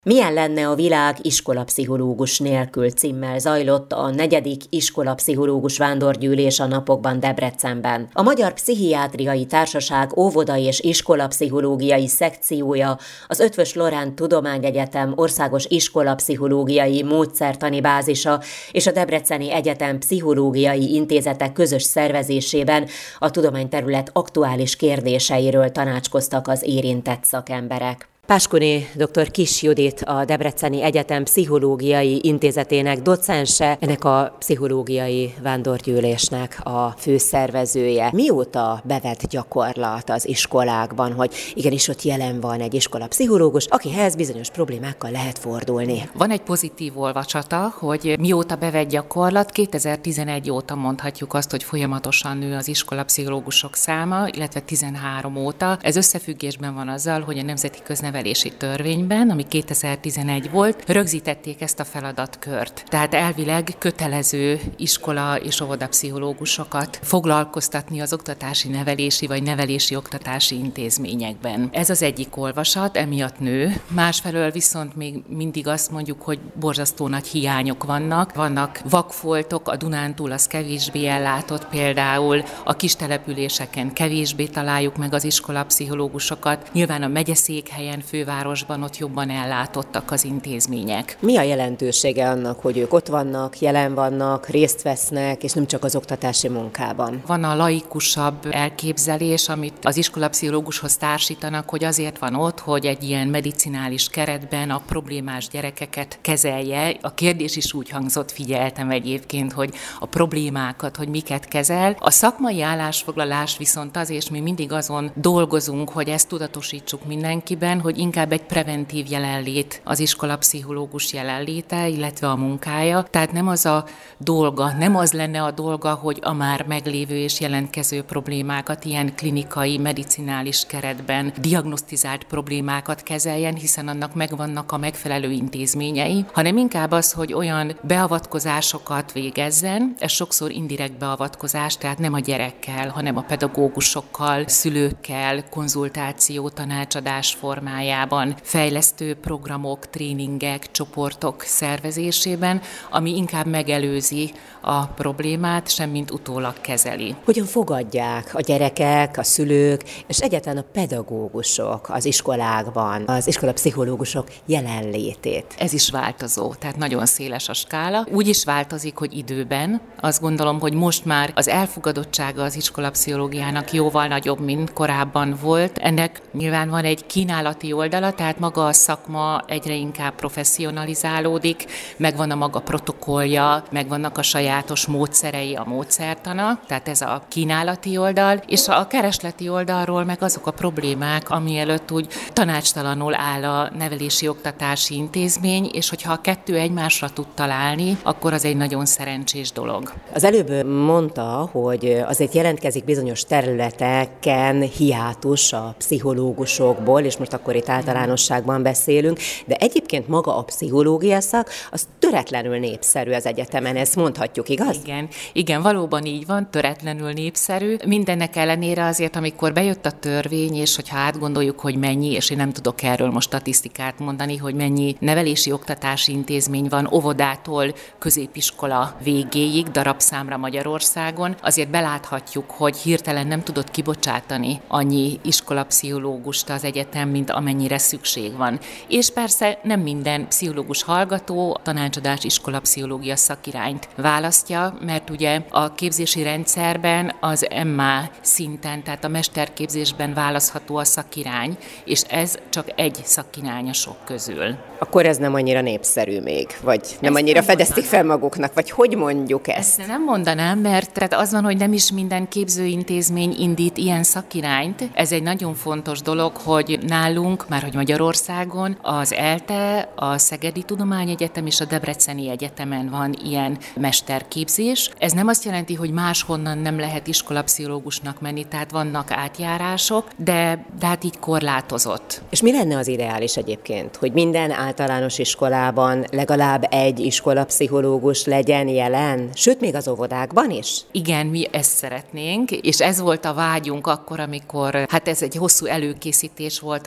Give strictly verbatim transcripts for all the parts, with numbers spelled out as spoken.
Milyen lenne a világ iskolapszichológus nélkül címmel zajlott a negyedik iskolapszichológus vándorgyűlés a napokban Debrecenben. A Magyar Pszichiátriai Társaság óvoda és iskolapszichológiai szekciója, az Eötvös Loránd Tudományegyetem Országos Iskolapszichológiai Módszertani Bázisa és a Debreceni Egyetem Pszichológiai Intézete közös szervezésében a tudományterület aktuális kérdéseiről tanácskoztak az érintett szakemberek. Páskuni dr. Kiss Judit, a Debreceni Egyetem Pszichológiai Intézetének docense, ennek a pszichológiai vándorgyűlésnek a főszervezője. Mióta bevett gyakorlat az iskolákban, hogy igenis ott jelen van egy iskolapszichológus, akihez bizonyos problémákkal lehet fordulni? Van egy pozitív olvasata, hogy mióta bevett gyakorlat, kétezer-tizenegy óta mondhatjuk azt, hogy folyamatosan nő az iskolapszichológusok száma, illetve tizenhárom óta. Ez összefüggésben van azzal, hogy a Nemzeti Köznevelési Törvényben, ami kétezer-tizenegy volt, rögzítették ezt a feladatkört. Tehát elvileg kötelező iskola és óvodapszichológusokat foglalkoztatni az oktatási nevelési vagy nevelési oktatási intézményekben. Ez az egyik olvasat, emiatt nő. Másfelől viszont még mindig azt mondjuk, hogy borzasztó nagy hiányok vannak. Vannak vakfoltok, a Dunántúl az kevésbé ellátott, például a kis településeken kevésbé találjuk meg az iskolapszichológusokat. Nyilván a megyeszékhelyen, fővárosban ott jobban ellátottak az intézmények. Mi a jelentősége annak, hogy ők ott vannak, jelen vannak, részt vesznek, és nem csak az oktatási munkában? Van a laikusabb elképzelés, amit az iskolapszichológushoz társítanak, hogy azért van ott, hogy egy ilyen medicinális keretben a problémás gyerekeket kezelje. A kérdés is úgy hangzott, figyeltem egyébként, hogy a problémákat, hogy miket kezel. A szakmai állásfoglalás viszont az, és mi mindig azon dolgozunk, hogy ezt tudatosítsuk mindenkiben, hogy inkább egy preventív jelenlét az iskolapszichológus jelenléte, illetve a munkája. Tehát nem az a dolga, nem az lenne a dolga, hogy a már meglévő és jelentkező problémákat ilyen klinikai, medicinális keretben diagnosztizált problémákat kezeljen, hiszen annak megvannak a megfelelő intézményei, hanem inkább az, hogy olyan beavatkozásokat végezzen, ez sokszor indirekt beavatkozás, tehát nem a gyerekkel, hanem a pedagógusokkal, szülőkkel, konzultáció, tanácsadás formájában, fejlesztő programok, tréningek, csoportok szervezésében, ami inkább megelőzi a problémát, semmint utólag kezeli. Hogyan fogadják a gyerekek, a szülők, és egyáltalán a pedagógusok az iskolákban, az iskolapszichológusok jelenlétét? Ez is változó, tehát nagyon széles a skála. Úgy is változik, hogy időben. Azt gondolom, hogy most már az elfogadottsága az iskolapszichológiának jóval nagyobb, mint korábban volt. Ennek nyilván van egy kínálati oldala, tehát maga a szakma egyre inkább professzionalizálódik, megvan a maga protokollja, megvannak a sajátos módszerei, a módszertana, tehát ez a kínálati oldal, és a keresleti oldalról meg azok a problémák, ami előtt úgy tanácstalanul áll a nevelési oktatási intézmény, és hogyha a kettő egymásra tud találni, akkor az egy nagyon szerencsés dolog. Az előbb mondta, hogy azért jelentkezik bizonyos területeken hiátus a pszichológusokból, és most akkor itt általánosságban beszélünk, de egyébként maga a pszichológia szak, az töretlenül népszerű az egyetemen, ezt mondhatjuk, igaz? Igen, igen, valóban így van, töretlenül népszerű. Mindennek ellenére azért, amikor bejött a törvény, és hogyha átgondoljuk, hogy mennyi, és én nem tudok erről most statisztikát mondani, hogy mennyi nevelési oktatási intézmény van óvodától középiskola végéig, darabszámra Magyarországon, azért beláthatjuk, hogy hirtelen nem tudott kibocsátani annyi iskolapszichológust az egyetem, mint amennyire szükség van. És persze nem minden pszichológus hallgató tanácsadás iskolapszichológia szakirányt választja, mert ugye a képzési rendszerben az em á szinten, tehát a mesterképzésben választható a szakirány, és ez csak egy szakirány a sok közül. Akkor ez nem annyira népszerű még, vagy nem ezt annyira nem fedezték fel maguknak, vagy hogy mondjuk ezt? Ezt nem mondanám, mert tehát az van, hogy nem is minden képzőintézmény indít ilyen szakirányt. Ez egy nagyon fontos dolog, hogy nálunk, már hogy Magyarországon, az ELTE, a Szegedi Tudományegyetem és a Debreceni Egyetemen van ilyen mesterképzés. Ez nem azt jelenti, hogy máshonnan nem lehet iskolapszichológusnak menni, tehát vannak átjárások, de, de hát így korlátozott. És mi lenne az ideális egyébként, hogy minden általános iskolában legalább egy iskolapszichológus legyen jelen, sőt még az óvodákban is? Igen, mi ezt szeretnénk, és ez volt a vágyunk akkor, amikor, hát ez egy hosszú előkészítés volt, amelyben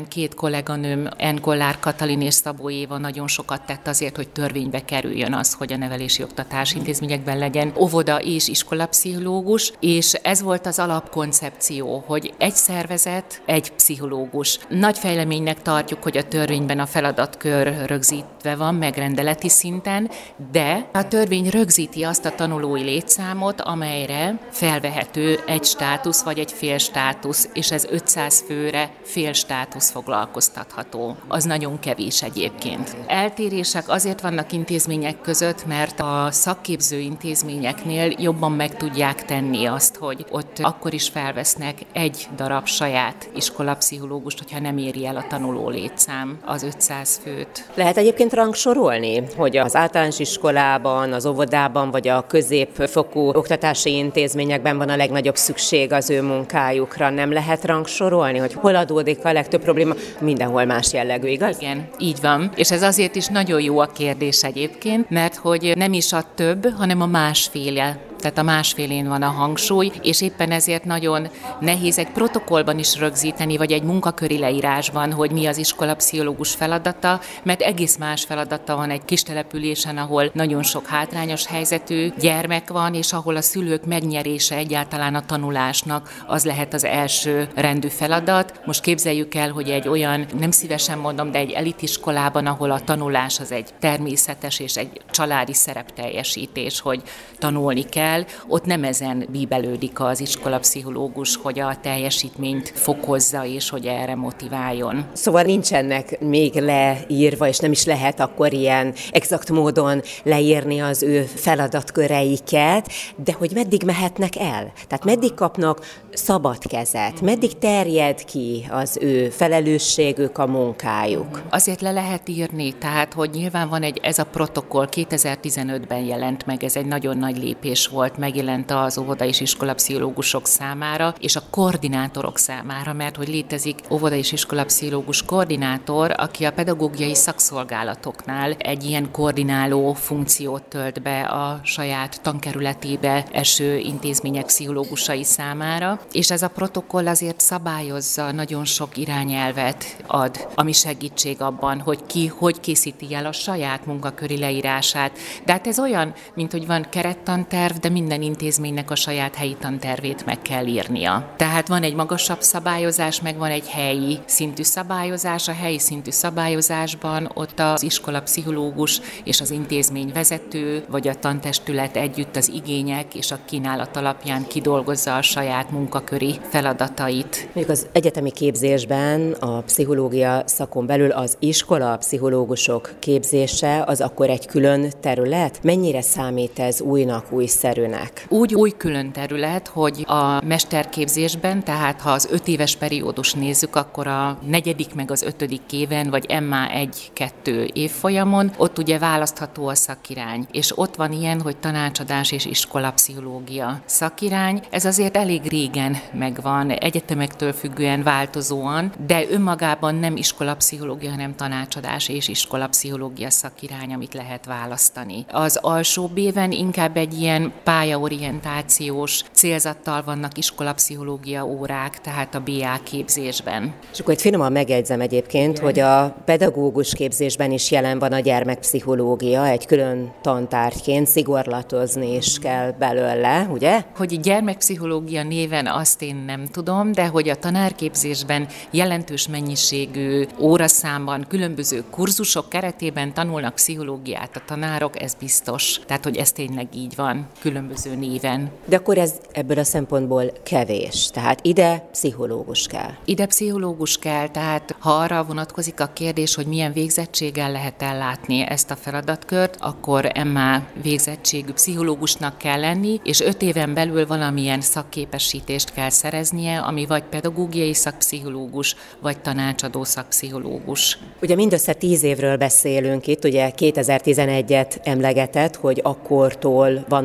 nekem két kolléganőm, N. Kollár Katalin és Szabó Éva nagyon sokat tett azért, hogy törvénybe kerüljön az, hogy a nevelési oktatási intézményekben legyen óvoda és iskolapszichológus, és ez volt az alapkoncepció, hogy egy szervezet, egy pszichológus. Nagy fejleménynek tartjuk, hogy a törvényben a feladatkör rögzítve van, megrendeleti szinten, de a törvény rögzíti azt a tanulói létszámot, amelyre felvehető egy státusz vagy egy fél státusz, és ez ötszáz főre fél státusz foglalkoztatható. Az nagyon kevés egyébként. Eltérések azért vannak intézmények között, mert a szakképző intézményeknél jobban meg tudják tenni azt, hogy ott akkor is felvesznek egy darab saját iskolapszichológust, hogyha nem éri el a tanuló létszám az ötszáz főt. Lehet egyébként rangsorolni, hogy az általános iskolában, az óvodában vagy a középfokú oktatási intézményekben van a legnagyobb szükség az ő munkájukra. Nem lehet rangsorolni, hogy hol adódik a legtöbb probléma? Mindenhol más jellegű, igaz? Igen, így van. És ez azért is nagyon jó a kérdés egyébként, mert hogy nem is a több, hanem a másféle. Tehát a másfélén van a hangsúly, és éppen ezért nagyon nehéz egy protokollban is rögzíteni, vagy egy munkaköri leírásban, hogy mi az iskolapszichológus feladata, mert egész más feladata van egy kis településen, ahol nagyon sok hátrányos helyzetű gyermek van, és ahol a szülők megnyerése egyáltalán a tanulásnak az lehet az első rendű feladat. Most képzeljük el, hogy egy olyan, nem szívesen mondom, de egy elitiskolában, ahol a tanulás az egy természetes és egy családi szerepteljesítés, hogy tanulni kell, ott nem ezen bíbelődik az iskolapszichológus, hogy a teljesítményt fokozza, és hogy erre motiváljon. Szóval nincsenek még leírva, és nem is lehet akkor ilyen exakt módon leírni az ő feladatköreiket, de hogy meddig mehetnek el? Tehát meddig kapnak szabad kezet? Meddig terjed ki az ő felelősségük, a munkájuk? Azért le lehet írni, tehát hogy nyilván van egy, ez a protokoll kétezer-tizenötben jelent meg, ez egy nagyon nagy lépés volt, megjelent az óvoda és iskolapszichológusok számára, és a koordinátorok számára, mert hogy létezik óvoda és iskolapszichológus koordinátor, aki a pedagógiai szakszolgálatoknál egy ilyen koordináló funkciót tölt be a saját tankerületébe eső intézmények pszichológusai számára, és ez a protokoll azért szabályozza, nagyon sok irányelvet ad, ami segítség abban, hogy ki hogy készíti el a saját munkaköri leírását. De hát ez olyan, mint hogy van kerettanterv, de minden intézménynek a saját helyi tantervét meg kell írnia. Tehát van egy magasabb szabályozás, meg van egy helyi szintű szabályozás. A helyi szintű szabályozásban ott az iskolapszichológus és az intézmény vezető, vagy a tantestület együtt az igények és a kínálat alapján kidolgozza a saját munkaköri feladatait. Még az egyetemi képzésben a pszichológia szakon belül az iskolapszichológusok képzése az akkor egy külön terület? Mennyire számít ez újnak, újszerűnek? Úgy új külön terület, hogy a mesterképzésben, tehát ha az öt éves periódus nézzük, akkor a negyedik meg az ötödik éven, vagy em á egy-kettő évfolyamon, ott ugye választható a szakirány. És ott van ilyen, hogy tanácsadás és iskolapszichológia szakirány. Ez azért elég régen megvan, egyetemektől függően változóan, de önmagában nem iskolapszichológia, hanem tanácsadás és iskolapszichológia szakirány, amit lehet választani. Az alsóbb éven inkább egy ilyen pályaorientációs célzattal vannak iskolapszichológia órák, tehát a bé á képzésben. És akkor itt finoman megjegyzem egyébként, igen, hogy a pedagógus képzésben is jelen van a gyermekpszichológia, egy külön tantárgyként, szigorlatozni is kell belőle, ugye? Hogy gyermekpszichológia néven azt én nem tudom, de hogy a tanárképzésben jelentős mennyiségű óraszámban, különböző kurzusok keretében tanulnak pszichológiát a tanárok, ez biztos. Tehát, hogy ez tényleg így van, különböző néven. De akkor ez ebből a szempontból kevés. Tehát ide pszichológus kell. Ide pszichológus kell, tehát ha arra vonatkozik a kérdés, hogy milyen végzettséggel lehet ellátni ezt a feladatkört, akkor em á végzettségű pszichológusnak kell lenni, és öt éven belül valamilyen szakképesítést kell szereznie, ami vagy pedagógiai szakpszichológus, vagy tanácsadó szakpszichológus. Ugye mindössze tíz évről beszélünk itt, ugye kétezer-tizenegyet emlegetett, hogy akkortól vannak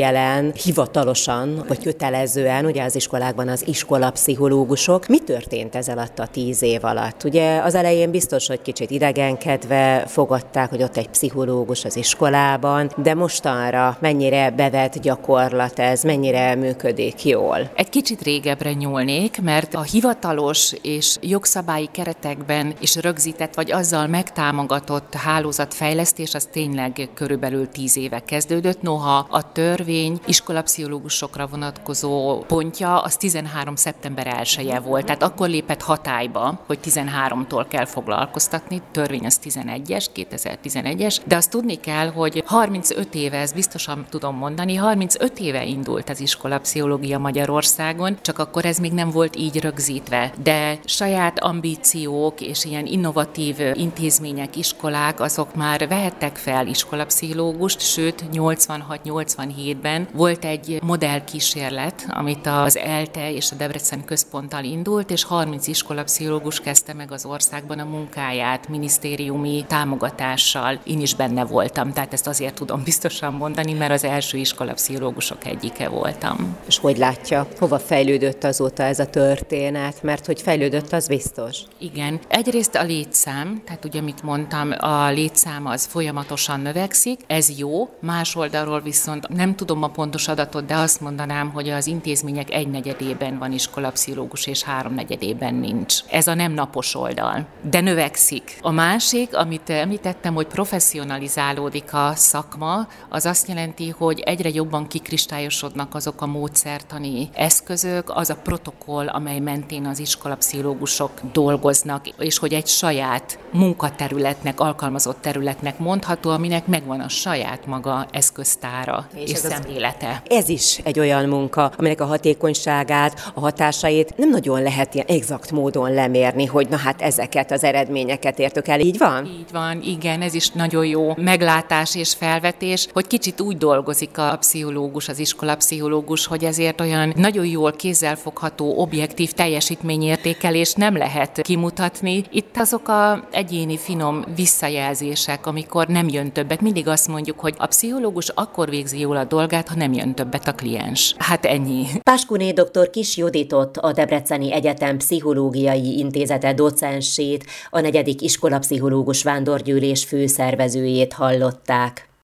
jelen hivatalosan, vagy kötelezően, ugye az iskolákban az iskolapszichológusok. Mi történt ez alatt a tíz év alatt? Ugye az elején biztos, hogy kicsit idegenkedve fogadták, hogy ott egy pszichológus az iskolában, de mostanra mennyire bevett gyakorlat ez, mennyire működik jól? Egy kicsit régebbre nyúlnék, mert a hivatalos és jogszabályi keretekben is rögzített, vagy azzal megtámogatott hálózatfejlesztés az tényleg körülbelül tíz éve kezdődött, noha a törvény iskolapszichológusokra vonatkozó pontja az tizenhárom szeptember elseje volt, tehát akkor lépett hatályba, hogy tizenháromtól kell foglalkoztatni, törvény az tizenegyes, kétezer-tizenegyes, de azt tudni kell, hogy harmincöt éve, ezt biztosan tudom mondani, harmincöt éve indult az iskolapszichológia Magyarországon, csak akkor ez még nem volt így rögzítve, de saját ambíciók és ilyen innovatív intézmények, iskolák, azok már vehettek fel iskolapszichológust, sőt nyolcvanhat-nyolcvanhétben volt egy modellkísérlet, amit az ELTE és a Debrecen központtal indult, és harminc iskolapszichológus kezdte meg az országban a munkáját minisztériumi támogatással. Én is benne voltam, tehát ezt azért tudom biztosan mondani, mert az első iskolapszichológusok egyike voltam. És hogy látja, hova fejlődött azóta ez a történet? Mert hogy fejlődött, az biztos. Igen. Egyrészt a létszám, tehát ugye, amit mondtam, a létszám az folyamatosan növekszik, ez jó, más oldalról viszont nem tudom a pontos adatot, de azt mondanám, hogy az intézmények egynegyedében van iskolapszichológus, és háromnegyedében nincs. Ez a nem napos oldal, de növekszik. A másik, amit említettem, hogy professzionalizálódik a szakma, az azt jelenti, hogy egyre jobban kikristályosodnak azok a módszertani eszközök, az a protokoll, amely mentén az iskolapszichológusok dolgoznak, és hogy egy saját munkaterületnek, alkalmazott területnek mondható, aminek megvan a saját maga eszköztára és, és szemlélete. Ez is egy olyan munka, aminek a hatékonyságát, a hatásait nem nagyon lehet ilyen exakt módon lemérni, hogy na hát ezeket az eredményeket értük el. Így van? Így van, igen, ez is nagyon jó meglátás és felvetés, hogy kicsit úgy dolgozik a pszichológus, az iskolapszichológus, hogy ezért olyan nagyon jól kézzelfogható, objektív teljesítményértékelés nem lehet kimutatni. Itt azok a egyéni finom visszajelzések, amikor nem jön többet. Mindig azt mondjuk, hogy a pszichológus akkor végzi jól a dolgát, ha nem jön többet a kliens. Hát ennyi. Páskuné dr. Kiss Juditot, a Debreceni Egyetem Pszichológiai Intézete docensét, a negyedik iskolapszichológus vándorgyűlés főszervezőjét hallották.